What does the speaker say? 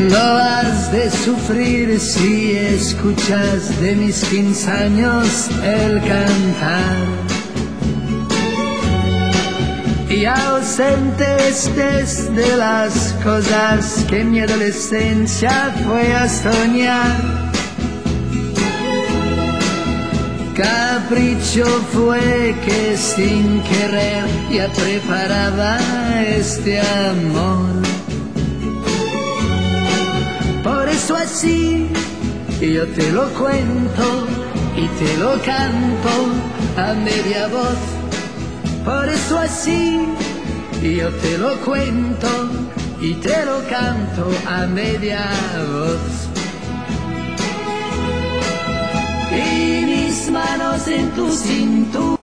No has de sufrir si escuchas de mis 15 años el cantar. Y ausente estés de las cosas que en mi adolescencia fue a soñar. Capricho fue que sin querer ya preparaba este amor. Por eso así yo te lo cuento y te lo canto a media voz. Por eso así yo te lo cuento y te lo canto a media voz. Y mis manos en tu cintura.